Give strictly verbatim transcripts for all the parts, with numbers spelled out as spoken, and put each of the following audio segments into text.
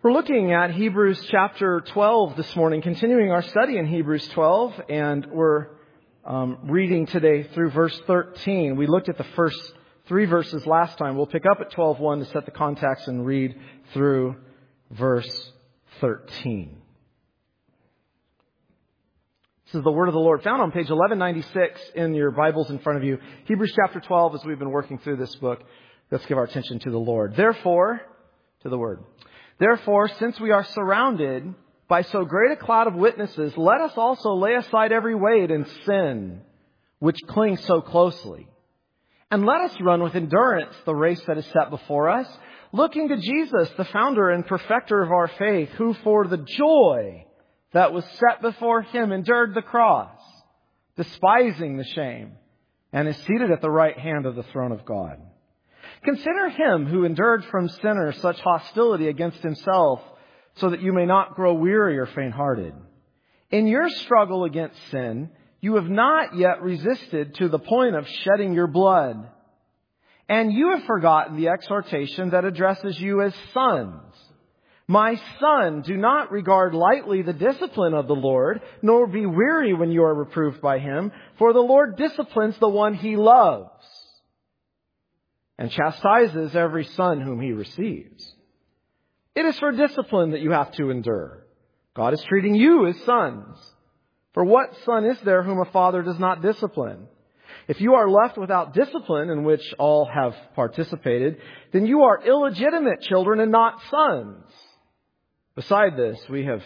We're looking at Hebrews chapter twelve this morning, continuing our study in Hebrews twelve, and we're um, reading today through verse thirteen. We looked at the first three verses last time. We'll pick up at twelve one to set the context and read through verse thirteen. This is the word of the Lord, found on page eleven ninety-six in your Bibles in front of you. Hebrews chapter twelve, as we've been working through this book. Let's give our attention to the Lord. Therefore, to the word. Therefore, since we are surrounded by so great a cloud of witnesses, let us also lay aside every weight and sin which clings so closely. And let us run with endurance the race that is set before us, looking to Jesus, the founder and perfecter of our faith, who for the joy that was set before him endured the cross, despising the shame, and is seated at the right hand of the throne of God. Consider him who endured from sinners such hostility against himself, so that you may not grow weary or faint-hearted. In your struggle against sin, you have not yet resisted to the point of shedding your blood. And you have forgotten the exhortation that addresses you as sons. My son, do not regard lightly the discipline of the Lord, nor be weary when you are reproved by him, for the Lord disciplines the one he loves, and chastises every son whom he receives. It is for discipline that you have to endure. God is treating you as sons. For what son is there whom a father does not discipline? If you are left without discipline, in which all have participated, then you are illegitimate children and not sons. Beside this, we have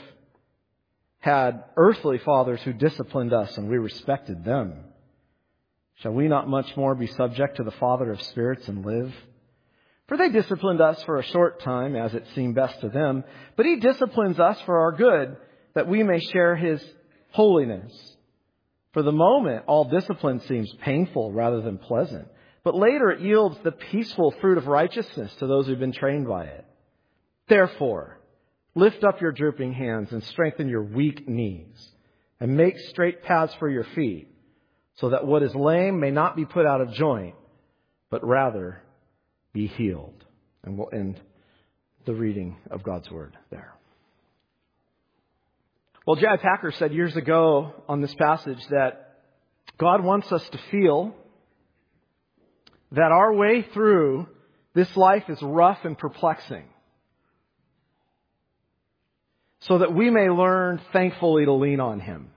had earthly fathers who disciplined us, and we respected them. Shall we not much more be subject to the Father of spirits and live? For they disciplined us for a short time, as it seemed best to them, but he disciplines us for our good, that we may share his holiness. For the moment, all discipline seems painful rather than pleasant, but later it yields the peaceful fruit of righteousness to those who've been trained by it. Therefore, lift up your drooping hands and strengthen your weak knees, and make straight paths for your feet, so that what is lame may not be put out of joint, but rather be healed. And we'll end the reading of God's Word there. Well, J I Packer said years ago on this passage that God wants us to feel that our way through this life is rough and perplexing, so that we may learn thankfully to lean on him.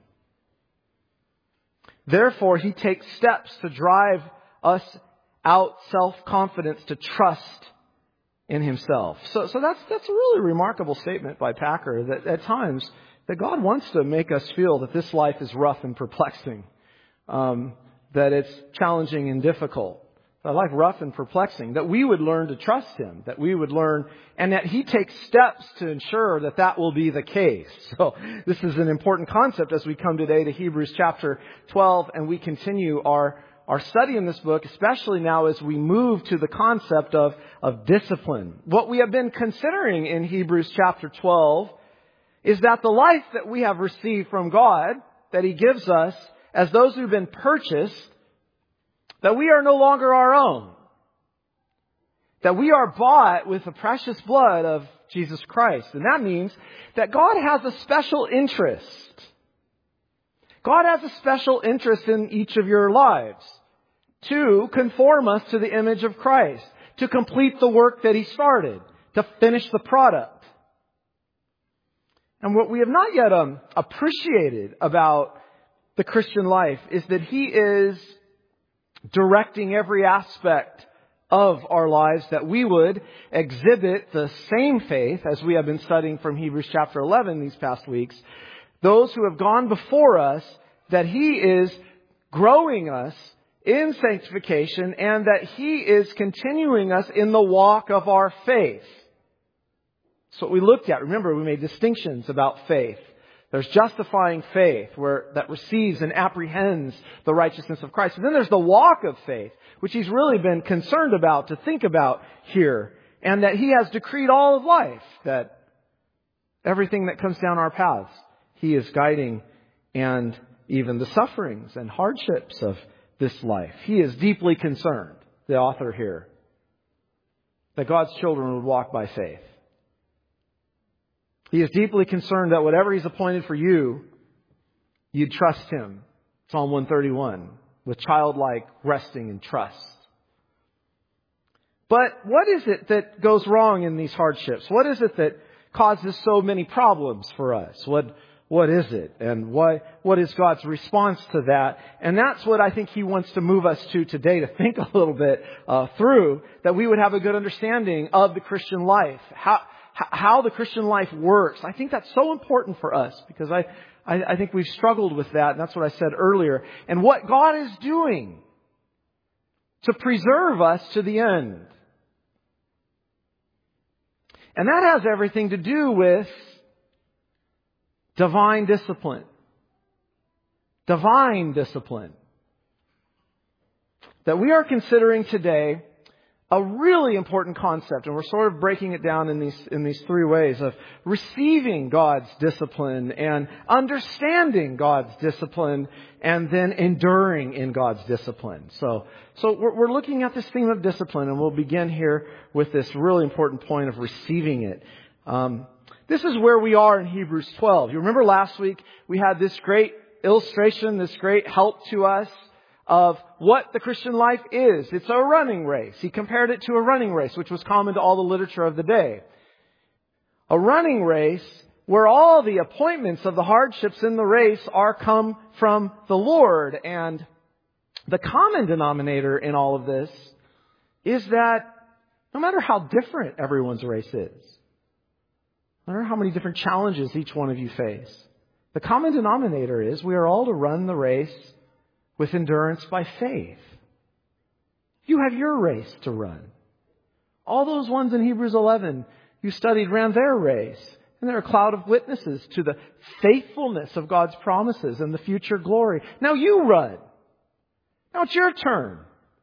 Therefore, he takes steps to drive us out self-confidence to trust in himself. So, so that's, that's a really remarkable statement by Packer, that at times that God wants to make us feel that this life is rough and perplexing, um, that it's challenging and difficult. I like rough and perplexing, that we would learn to trust him, that we would learn, and that he takes steps to ensure that that will be the case. So this is an important concept as we come today to Hebrews chapter twelve, and we continue our, our study in this book, especially now as we move to the concept of, of discipline. What we have been considering in Hebrews chapter twelve is that the life that we have received from God, that he gives us as those who've been purchased, that we are no longer our own. That we are bought with the precious blood of Jesus Christ. And that means that God has a special interest. God has a special interest in each of your lives to conform us to the image of Christ, to complete the work that he started, to finish the product. And what we have not yet um, appreciated about the Christian life is that he is directing every aspect of our lives, that we would exhibit the same faith as we have been studying from Hebrews chapter eleven these past weeks. Those who have gone before us, that he is growing us in sanctification and that he is continuing us in the walk of our faith. That's what we looked at. Remember, we made distinctions about faith. There's justifying faith, where that receives and apprehends the righteousness of Christ. And then there's the walk of faith, which he's really been concerned about, to think about here. And that he has decreed all of life, that everything that comes down our paths, he is guiding, and even the sufferings and hardships of this life. He is deeply concerned, the author, here, that God's children would walk by faith. He is deeply concerned that whatever He's appointed for you, you'd trust Him. Psalm one thirty-one, with childlike resting and trust. But what is it that goes wrong in these hardships? What is it that causes so many problems for us? What What is it? And what, what is God's response to that? And that's what I think He wants to move us to today, to think a little bit uh, through, that we would have a good understanding of the Christian life, how, how the Christian life works. I think that's so important for us because I, I, I think we've struggled with that. And that's what I said earlier. And what God is doing to preserve us to the end. And that has everything to do with divine discipline. Divine discipline. That we are considering today a really important concept. And we're sort of breaking it down in these, in these three ways of receiving God's discipline and understanding God's discipline and then enduring in God's discipline. So, so we're, we're looking at this theme of discipline, and we'll begin here with this really important point of receiving it. Um, This is where we are in Hebrews twelve. You remember last week we had this great illustration, this great help to us of what the Christian life is. It's a running race. He compared it to a running race, which was common to all the literature of the day. A running race where all the appointments of the hardships in the race are come from the Lord. And the common denominator in all of this is that no matter how different everyone's race is, no matter how many different challenges each one of you face, the common denominator is we are all to run the race with endurance by faith. You have your race to run. All those ones in Hebrews eleven you studied ran their race. And they're a cloud of witnesses to the faithfulness of God's promises and the future glory. Now you run. Now it's your turn.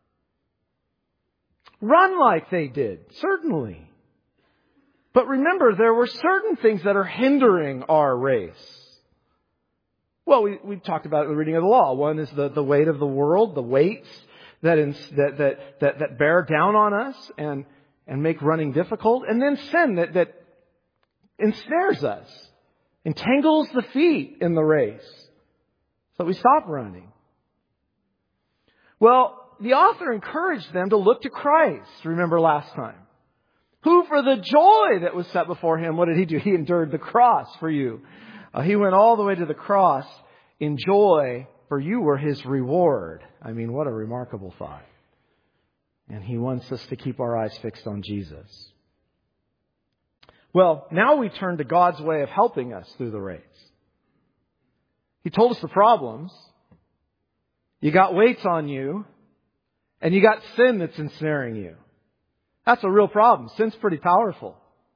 Run like they did, certainly. But remember, there were certain things that are hindering our race. Well, we, we talked about the reading of the law. One is the, the weight of the world, the weights that, ins, that, that, that, that bear down on us and, and make running difficult. And then sin that, that ensnares us, entangles the feet in the race, so we stop running. Well, the author encouraged them to look to Christ, remember last time, who for the joy that was set before Him, what did He do? He endured the cross for you. Uh, he went all the way to the cross in joy, for you were His reward. I mean, what a remarkable thought. And He wants us to keep our eyes fixed on Jesus. Well, now we turn to God's way of helping us through the race. He told us the problems. You got weights on you, and you got sin that's ensnaring you. That's a real problem. Sin's pretty powerful.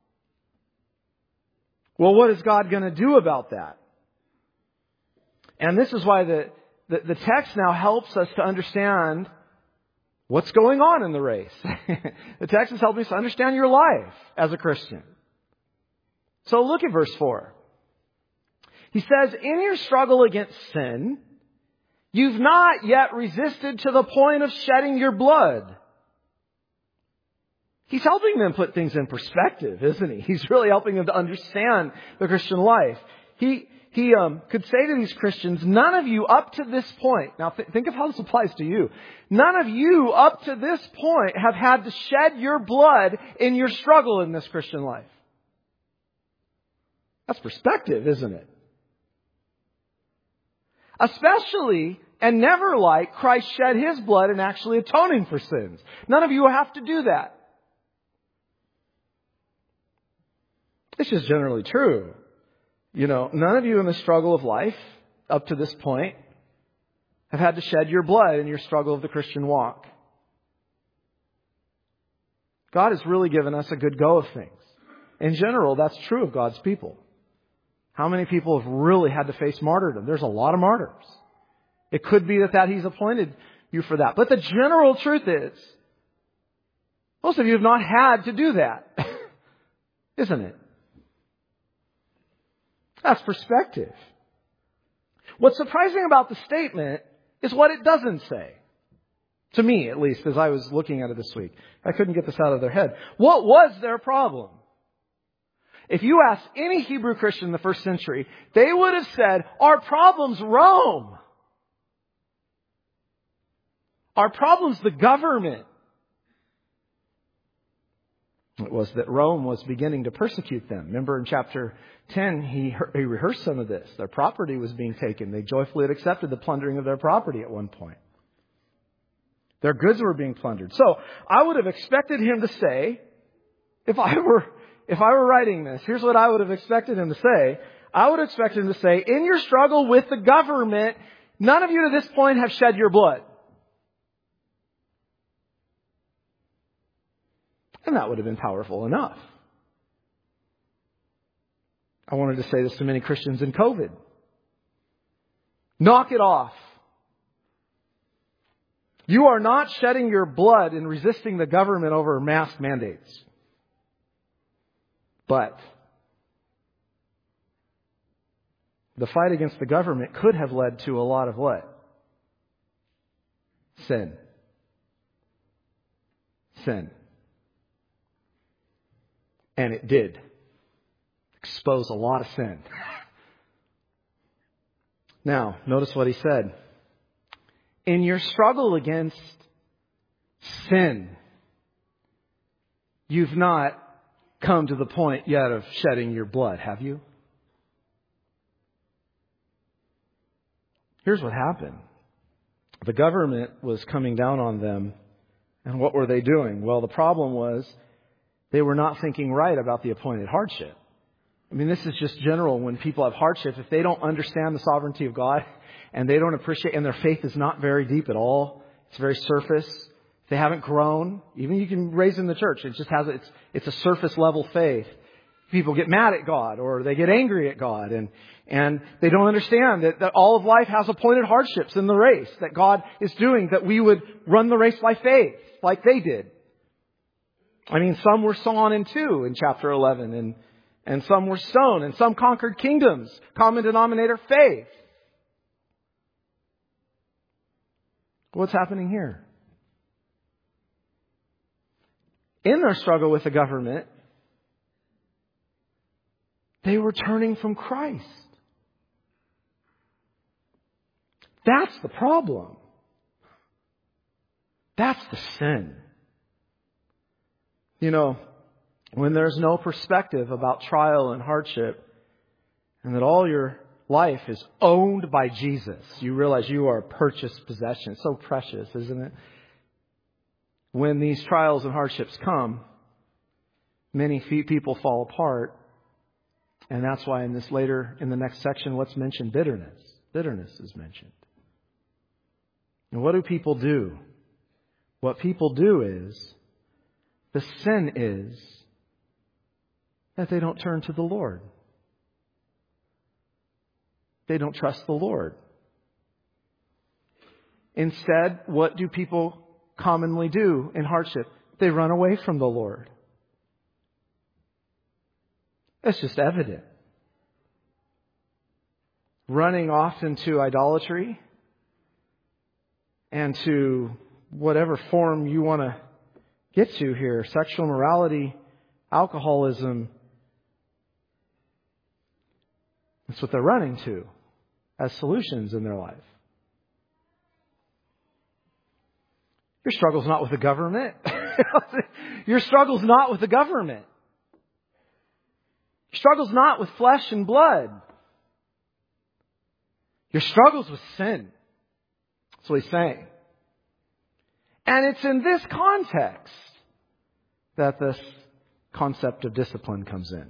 Well, what is God going to do about that? And this is why the, the, the text now helps us to understand what's going on in the race. The text is helping us to understand your life as a Christian. So look at verse four. He says, in your struggle against sin, you've not yet resisted to the point of shedding your blood. He's helping them put things in perspective, isn't he? He's really helping them to understand the Christian life. He he um, could say to these Christians, none of you up to this point, now th- think of how this applies to you. None of you up to this point have had to shed your blood in your struggle in this Christian life. That's perspective, isn't it? Especially and never like Christ shed His blood in actually atoning for sins. None of you have to do that. This is generally true. You know, none of you in the struggle of life up to this point have had to shed your blood in your struggle of the Christian walk. God has really given us a good go of things. In general, that's true of God's people. How many people have really had to face martyrdom? There's a lot of martyrs. It could be that, that He's appointed you for that. But the general truth is, most of you have not had to do that. Isn't it? That's perspective. What's surprising about the statement is what it doesn't say. To me, at least, as I was looking at it this week. I couldn't get this out of their head. What was their problem? If you ask any Hebrew Christian in the first century, they would have said, our problem's Rome. Our problem's the government. It was that Rome was beginning to persecute them. Remember in chapter ten, he, he rehearsed some of this. Their property was being taken. They joyfully had accepted the plundering of their property at one point. Their goods were being plundered. So I would have expected him to say, if I were, if I were writing this, here's what I would have expected him to say. I would have expected him to say, in your struggle with the government, none of you to this point have shed your blood. And that would have been powerful enough. I wanted to say this to many Christians in COVID. Knock it off. You are not shedding your blood in resisting the government over mask mandates. But the fight against the government could have led to a lot of what? Sin. Sin. And it did expose a lot of sin. Now, notice what he said. In your struggle against sin, you've not come to the point yet of shedding your blood, have you? Here's what happened. The government was coming down on them. And what were they doing? Well, the problem was they were not thinking right about the appointed hardship. I mean, this is just general when people have hardship. If they don't understand the sovereignty of God and they don't appreciate, and their faith is not very deep at all, it's very surface. If they haven't grown, even you can raise in the church, it just has, it's, it's a surface level faith. People get mad at God or they get angry at God and, and they don't understand that, that all of life has appointed hardships in the race that God is doing, that we would run the race by faith like they did. I mean, some were sawn in two in chapter eleven, and, and some were stoned, and some conquered kingdoms. Common denominator, faith. What's happening here? In their struggle with the government, they were turning from Christ. That's the problem. That's the sin. You know, when there's no perspective about trial and hardship, and that all your life is owned by Jesus, you realize you are a purchased possession. It's so precious, isn't it? When these trials and hardships come, many people fall apart. And that's why in this later, in the next section, what's mentioned? Bitterness. Bitterness is mentioned. And what do people do? What people do is, the sin is that they don't turn to the Lord. They don't trust the Lord. Instead, what do people commonly do in hardship? They run away from the Lord. That's just evident. Running off into idolatry and to whatever form you want to get to here. Sexual morality, alcoholism. That's what they're running to as solutions in their life. Your struggle's not with the government. Your struggle's not with the government. Your struggle's not with flesh and blood. Your struggle's with sin. That's what he's saying. And it's in this context that this concept of discipline comes in.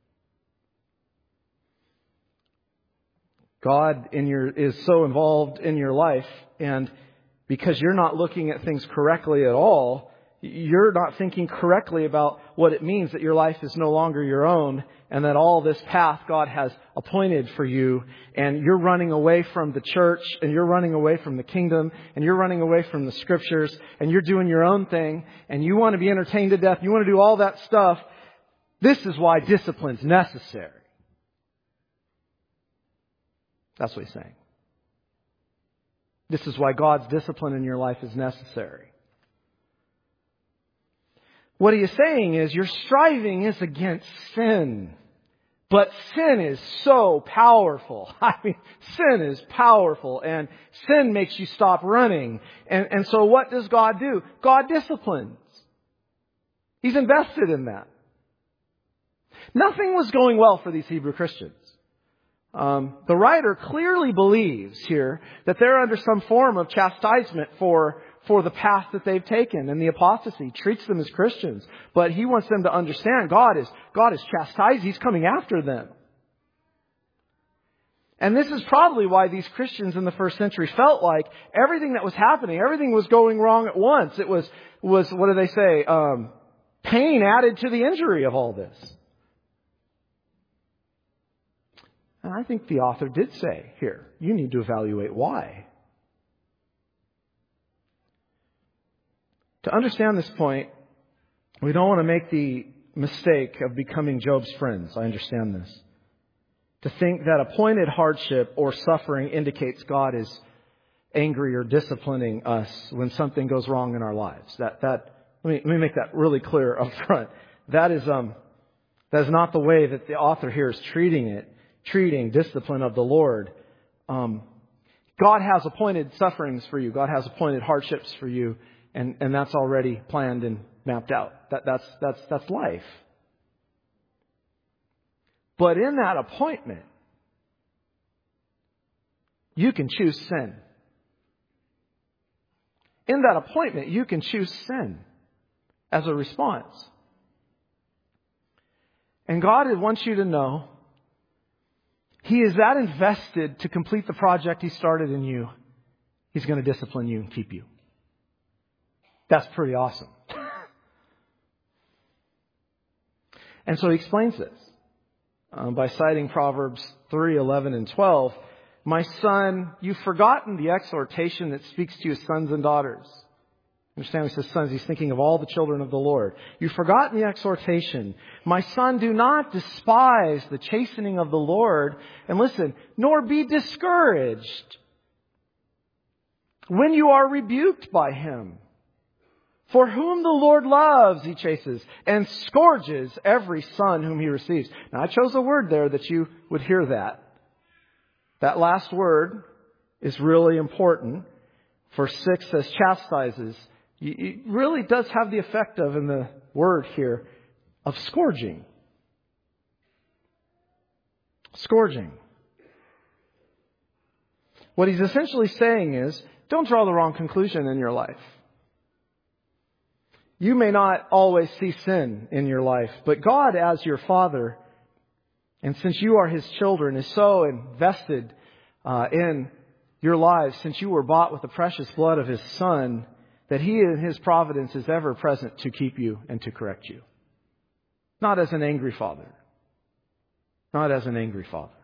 God in your is so involved in your life, and because you're not looking at things correctly at all, you're not thinking correctly about what it means that your life is no longer your own, and that all this path God has appointed for you, and you're running away from the church, and you're running away from the kingdom, and you're running away from the scriptures, and you're doing your own thing, and you want to be entertained to death, you want to do all that stuff. This is why discipline's necessary. That's what he's saying. This is why God's discipline in your life is necessary. What he is saying is your striving is against sin. But sin is so powerful. I mean, sin is powerful, and sin makes you stop running. And, and so what does God do? God disciplines. He's invested in that. Nothing was going well for these Hebrew Christians. Um, the writer clearly believes here that they're under some form of chastisement for, for the path that they've taken, and the apostasy treats them as Christians. But he wants them to understand God is, God is chastised. He's coming after them. And this is probably why these Christians in the first century felt like everything that was happening, everything was going wrong at once. It was, was what do they say? Um, pain added to the injury of all this. And I think the author did say here, you need to evaluate why. To understand this point, we don't want to make the mistake of becoming Job's friends. I understand this. To think that appointed hardship or suffering indicates God is angry or disciplining us when something goes wrong in our lives. That that let me let me make that really clear up front. That is um that is not the way that the author here is treating it. Treating discipline of the Lord. Um, God has appointed sufferings for you. God has appointed hardships for you, and, and that's already planned and mapped out. That, that's that's that's life. But in that appointment, you can choose sin. In that appointment, you can choose sin as a response. And God wants you to know He is that invested to complete the project He started in you. He's going to discipline you and keep you. That's pretty awesome. And so He explains this um, by citing Proverbs three, eleven, and twelve. My son, you've forgotten the exhortation that speaks to you as sons and daughters. Understand, when he says sons, he's thinking of all the children of the Lord. You've forgotten the exhortation. My son, do not despise the chastening of the Lord. And listen, nor be discouraged when you are rebuked by Him. For whom the Lord loves, He chases and scourges every son whom He receives. Now, I chose a word there that you would hear that. That last word is really important. Verse six says chastises. It really does have the effect of, in the word here, of scourging. Scourging. What he's essentially saying is, don't draw the wrong conclusion in your life. You may not always see sin in your life, but God, as your Father, and since you are His children, is so invested uh, in your lives, since you were bought with the precious blood of His Son, that He in His providence is ever present to keep you and to correct you. Not as an angry Father. Not as an angry Father.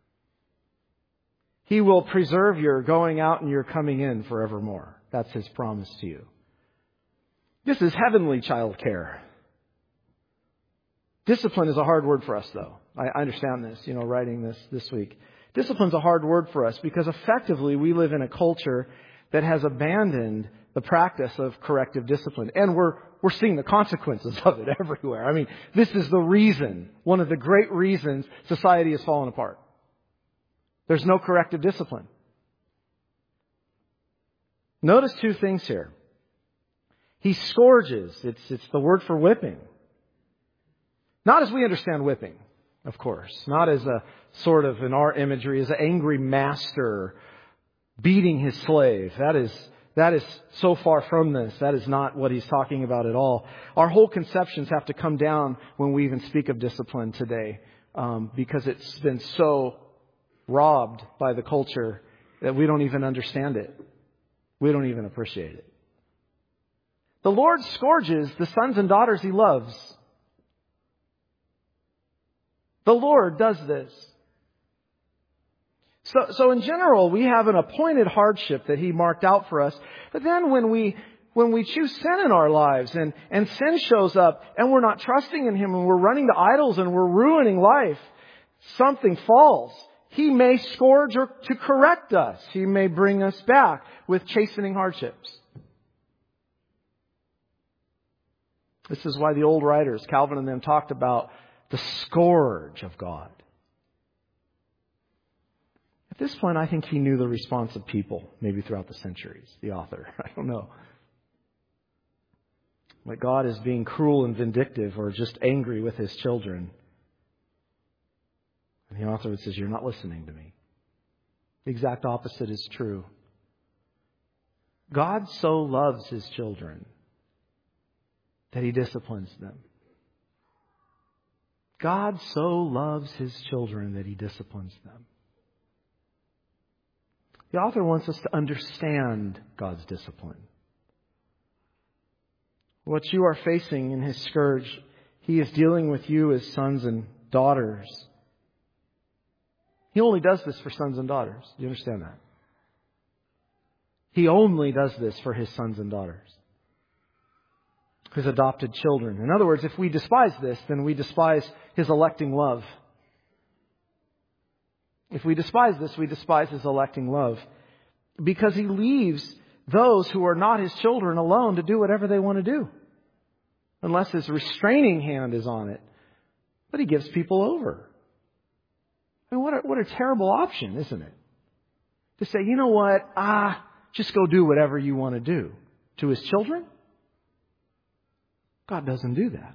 He will preserve your going out and your coming in forevermore. That's His promise to you. This is heavenly child care. Discipline is a hard word for us, though. I understand this, you know, writing this this week. Discipline's a hard word for us because effectively we live in a culture that has abandoned the practice of corrective discipline. And we're we're seeing the consequences of it everywhere. I mean, this is the reason, one of the great reasons society has fallen apart. There's no corrective discipline. Notice two things here. He scourges. It's it's the word for whipping. Not as we understand whipping, of course. Not as a sort of, in our imagery, as an angry master beating his slave. That is that is so far from this. That is not what he's talking about at all. Our whole conceptions have to come down when we even speak of discipline today, um, because it's been so robbed by the culture that we don't even understand it. We don't even appreciate it. The Lord scourges the sons and daughters He loves. The Lord does this. So, so in general, we have an appointed hardship that He marked out for us. But then when we, when we choose sin in our lives and, and sin shows up and we're not trusting in Him and we're running to idols and we're ruining life, something falls. He may scourge or to correct us. He may bring us back with chastening hardships. This is why the old writers, Calvin and them, talked about the scourge of God. At this point, I think he knew the response of people, maybe throughout the centuries, the author. I don't know. Like God is being cruel and vindictive or just angry with his children. And the author says, you're not listening to me. The exact opposite is true. God so loves his children that he disciplines them. God so loves his children that he disciplines them. The author wants us to understand God's discipline. What you are facing in his scourge, he is dealing with you as sons and daughters. He only does this for sons and daughters. Do you understand that? He only does this for his sons and daughters. His adopted children. In other words, if we despise this, then we despise his electing love. If we despise this, we despise his electing love. Because he leaves those who are not his children alone to do whatever they want to do. Unless his restraining hand is on it. But he gives people over. I mean, what a, what a terrible option, isn't it? To say, you know what, ah, just go do whatever you want to do. To his children? God doesn't do that.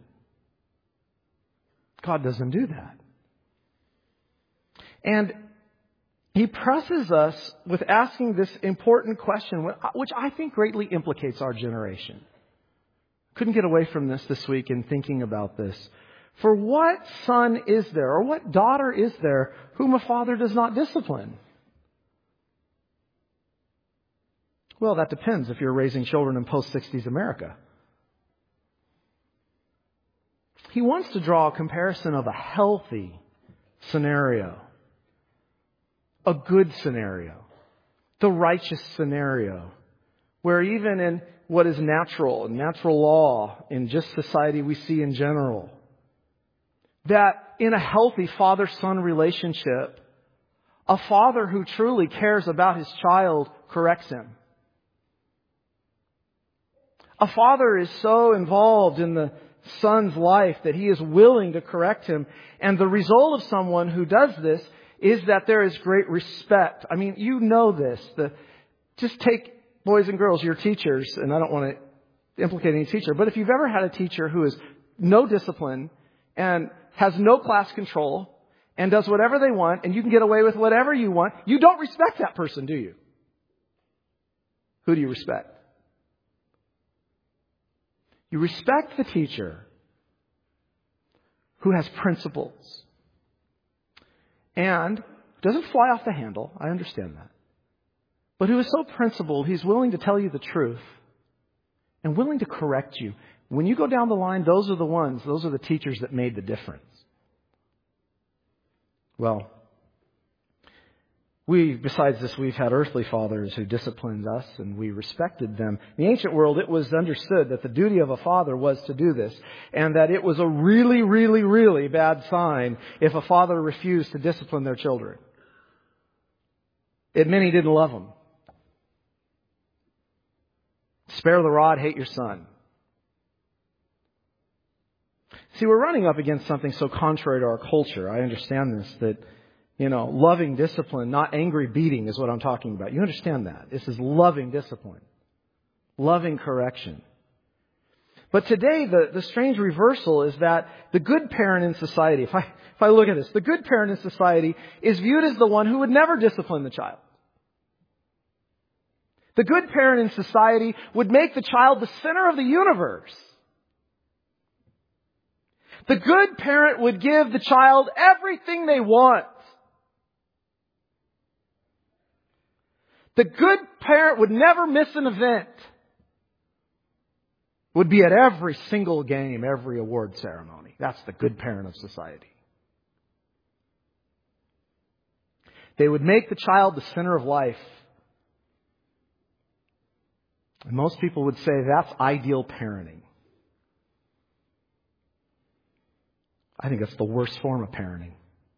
God doesn't do that. And he presses us with asking this important question, which I think greatly implicates our generation. Couldn't get away from this this week in thinking about this. For what son is there, or what daughter is there, whom a father does not discipline? Well, that depends if you're raising children in post-sixties America. He wants to draw a comparison of a healthy scenario, a good scenario, the righteous scenario, where even in what is natural, natural law, in just society we see in general, that in a healthy father-son relationship, a father who truly cares about his child corrects him. A father is so involved in the son's life that he is willing to correct him. And the result of someone who does this is that there is great respect. I mean, you know this. The, just take boys and girls, your teachers, and I don't want to implicate any teacher, but if you've ever had a teacher who is no discipline and has no class control and does whatever they want and you can get away with whatever you want, you don't respect that person, do you? Who do you respect? You respect the teacher who has principles and doesn't fly off the handle. I understand that. But who is so principled, he's willing to tell you the truth and willing to correct you. When you go down the line, those are the ones, those are the teachers that made the difference. Well, we, besides this, we've had earthly fathers who disciplined us and we respected them. In the ancient world, it was understood that the duty of a father was to do this and that it was a really, really, really bad sign if a father refused to discipline their children. It meant he didn't love them. Spare the rod, hate your son. See, we're running up against something so contrary to our culture. I understand this, that, you know, loving discipline, not angry beating is what I'm talking about. You understand that. This is loving discipline. Loving correction. But today, the, the strange reversal is that the good parent in society, if I, if I look at this, the good parent in society is viewed as the one who would never discipline the child. The good parent in society would make the child the center of the universe. The good parent would give the child everything they want. The good parent would never miss an event. Would be at every single game, every award ceremony. That's the good parent of society. They would make the child the center of life. And most people would say that's ideal parenting. I think that's the worst form of parenting.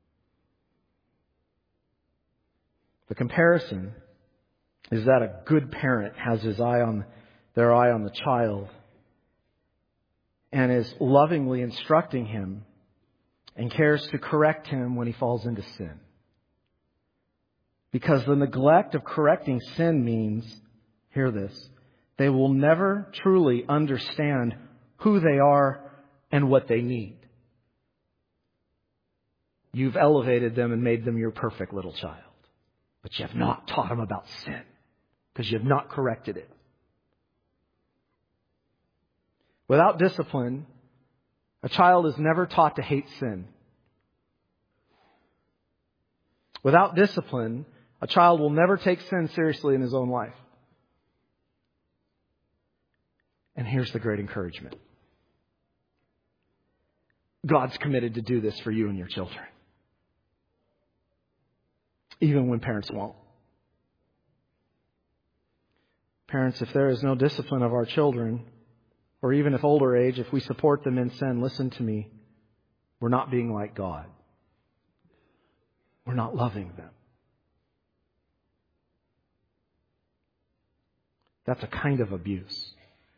The comparison is that a good parent has his eye on their eye on the child and is lovingly instructing him and cares to correct him when he falls into sin. Because the neglect of correcting sin means, hear this, they will never truly understand who they are and what they need. You've elevated them and made them your perfect little child. But you have not taught them about sin because you have not corrected it. Without discipline, a child is never taught to hate sin. Without discipline, a child will never take sin seriously in his own life. And here's the great encouragement. God's committed to do this for you and your children. Even when parents won't. Parents, if there is no discipline of our children, or even if older age, if we support them in sin, listen to me, we're not being like God. We're not loving them. That's a kind of abuse.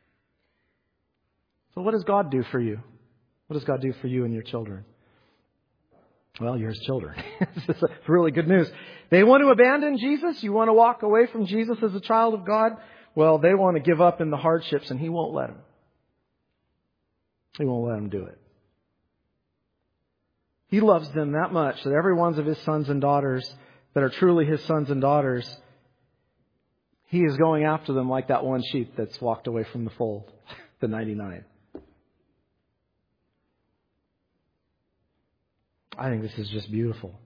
So what does God do for you? What does God do for you and your children? Well, you're His children. It's really good news. They want to abandon Jesus. You want to walk away from Jesus as a child of God. Well, they want to give up in the hardships, and He won't let them. He won't let them do it. He loves them that much that every one of His sons and daughters that are truly His sons and daughters, He is going after them like that one sheep that's walked away from the fold, the ninety-nine. I think this is just beautiful.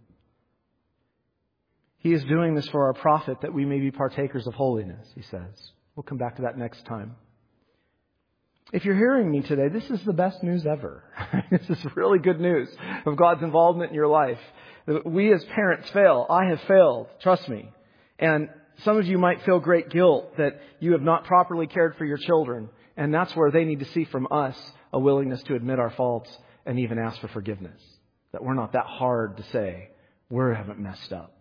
He is doing this for our profit that we may be partakers of holiness, He says. We'll come back to that next time. If you're hearing me today, this is the best news ever. This is really good news of God's involvement in your life. We as parents fail. I have failed. Trust me. And some of you might feel great guilt that you have not properly cared for your children. And that's where they need to see from us a willingness to admit our faults and even ask for forgiveness. That we're not that hard to say, we haven't messed up.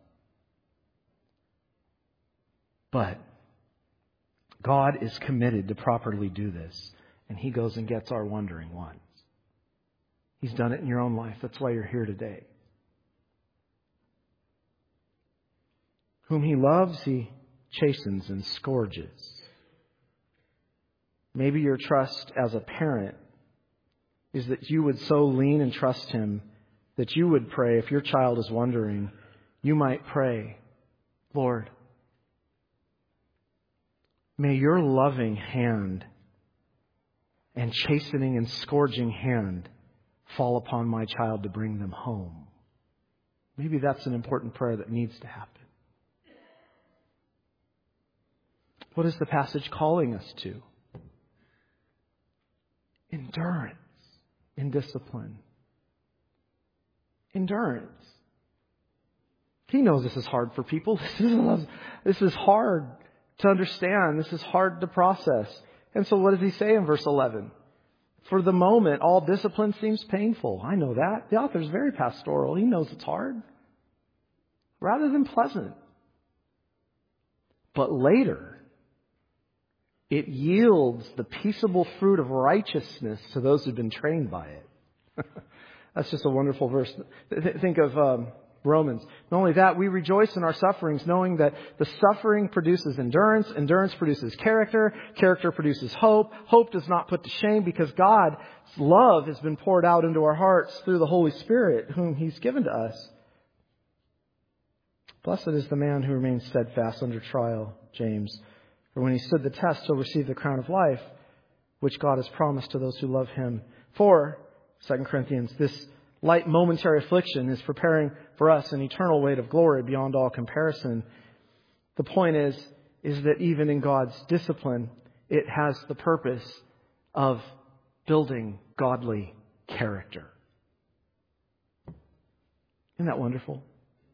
But God is committed to properly do this. And He goes and gets our wandering ones. He's done it in your own life. That's why you're here today. Whom He loves, He chastens and scourges. Maybe your trust as a parent is that you would so lean and trust Him that you would pray, if your child is wondering, you might pray, Lord, may your loving hand and chastening and scourging hand fall upon my child to bring them home. Maybe that's an important prayer that needs to happen. What is the passage calling us to? Endurance in discipline. Endurance. He knows this is hard for people. This is, this is hard to understand. This is hard to process. And so what does he say in verse eleven? For the moment, all discipline seems painful. I know that. The author is very pastoral. He knows it's hard. Rather than pleasant. But later, it yields the peaceable fruit of righteousness to those who've been trained by it. That's just a wonderful verse. Think of um, Romans. Not only that, we rejoice in our sufferings, knowing that the suffering produces endurance. Endurance produces character. Character produces hope. Hope does not put to shame because God's love has been poured out into our hearts through the Holy Spirit, whom He's given to us. Blessed is the man who remains steadfast under trial, James. For when he stood the test, he'll receive the crown of life, which God has promised to those who love Him. For Second Corinthians, this light momentary affliction is preparing for us an eternal weight of glory beyond all comparison. The point is, is that even in God's discipline, it has the purpose of building godly character. Isn't that wonderful?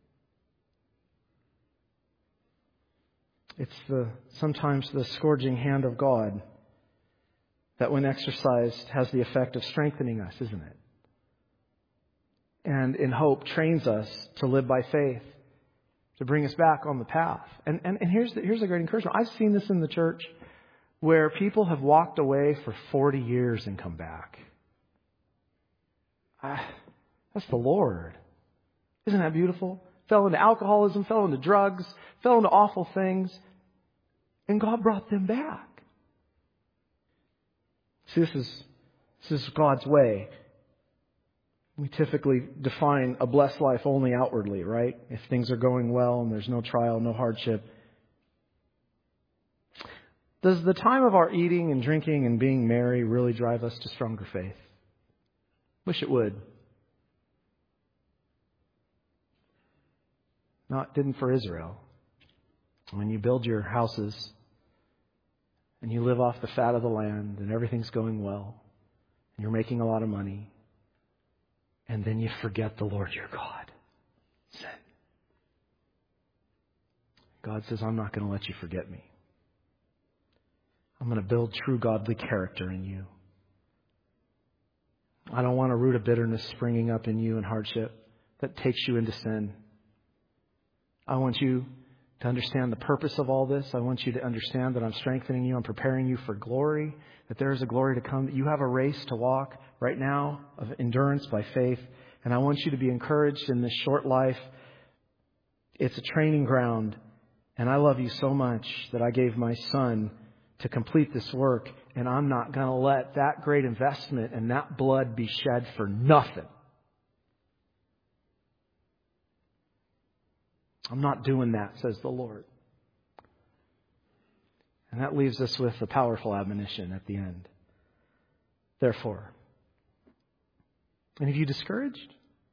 It's the sometimes the scourging hand of God that when exercised has the effect of strengthening us, isn't it? And in hope trains us to live by faith, to bring us back on the path. And and, and here's the, here's a great encouragement. I've seen this in the church where people have walked away for forty years and come back. I, That's the Lord. Isn't that beautiful? Fell into alcoholism, fell into drugs, fell into awful things. And God brought them back. See, this is, this is God's way. We typically define a blessed life only outwardly, right? If things are going well and there's no trial, no hardship. Does the time of our eating and drinking and being merry really drive us to stronger faith? Wish it would. No, it didn't for Israel. When you build your houses and you live off the fat of the land and everything's going well and you're making a lot of money, and then you forget the Lord your God. Sin. God says, I'm not going to let you forget me. I'm going to build true godly character in you. I don't want a root of bitterness springing up in you and hardship that takes you into sin. I want you to understand the purpose of all this. I want you to understand that I'm strengthening you. I'm preparing you for glory, that there is a glory to come. That you have a race to walk right now of endurance by faith. And I want you to be encouraged in this short life. It's a training ground. And I love you so much that I gave my son to complete this work. And I'm not going to let that great investment and that blood be shed for nothing. I'm not doing that, says the Lord. And that leaves us with a powerful admonition at the end. Therefore, and if you discouraged,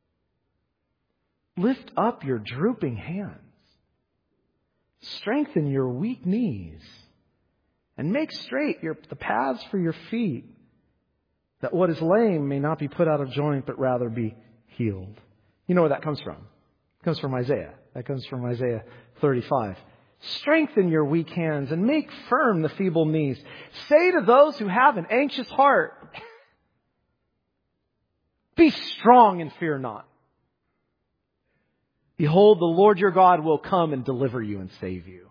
lift up your drooping hands. Strengthen your weak knees. And make straight your, the paths for your feet, that what is lame may not be put out of joint, but rather be healed. You know where that comes from? It comes from Isaiah. That comes from Isaiah thirty-five. Strengthen your weak hands and make firm the feeble knees. Say to those who have an anxious heart, be strong and fear not. Behold, the Lord your God will come and deliver you and save you.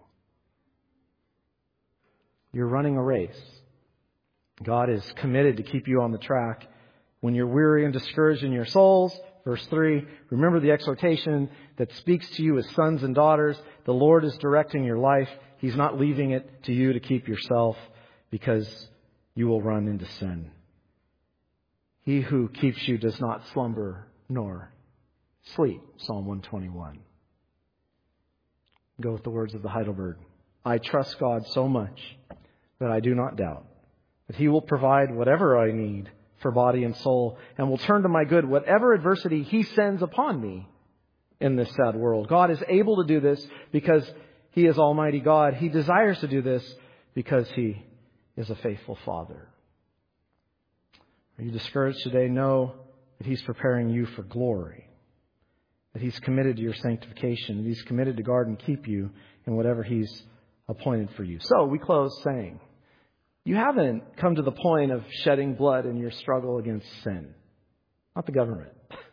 You're running a race. God is committed to keep you on the track. When you're weary and discouraged in your souls, verse three, remember the exhortation that speaks to you as sons and daughters. The Lord is directing your life. He's not leaving it to you to keep yourself, because you will run into sin. He who keeps you does not slumber nor sleep. Psalm one twenty-one. Go with the words of the Heidelberg. I trust God so much that I do not doubt that He will provide whatever I need for body and soul, and will turn to my good whatever adversity He sends upon me in this sad world. God is able to do this because He is Almighty God. He desires to do this because He is a faithful Father. Are you discouraged today? Know that He's preparing you for glory. That He's committed to your sanctification. That He's committed to guard and keep you in whatever He's appointed for you. So we close saying, you haven't come to the point of shedding blood in your struggle against sin. Not the government.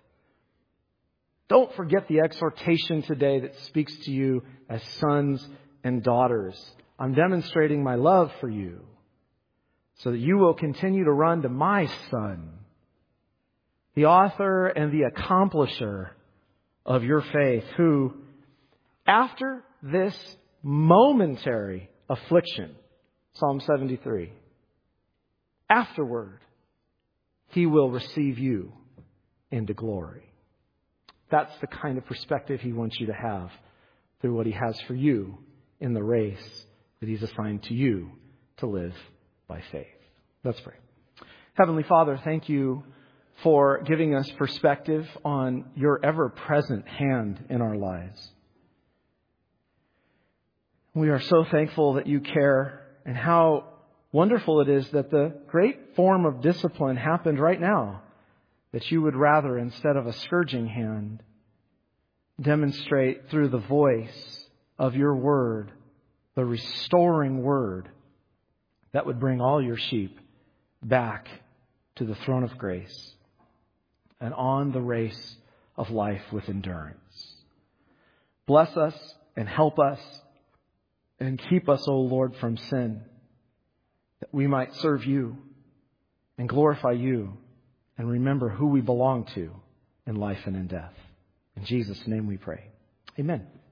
Don't forget the exhortation today that speaks to you as sons and daughters. I'm demonstrating my love for you so that you will continue to run to my Son, the author and the accomplisher of your faith, who, after this momentary affliction, Psalm seventy-three, afterward, He will receive you into glory. That's the kind of perspective He wants you to have through what He has for you in the race that He's assigned to you to live by faith. Let's pray. Heavenly Father, thank you for giving us perspective on your ever-present hand in our lives. We are so thankful that you care, and how wonderful it is that the great form of discipline happened right now. That you would rather, instead of a scourging hand, demonstrate through the voice of your word, the restoring word that would bring all your sheep back to the throne of grace and on the race of life with endurance. Bless us and help us and keep us, O Lord, from sin, that we might serve you and glorify you and remember who we belong to in life and in death. In Jesus' name we pray. Amen.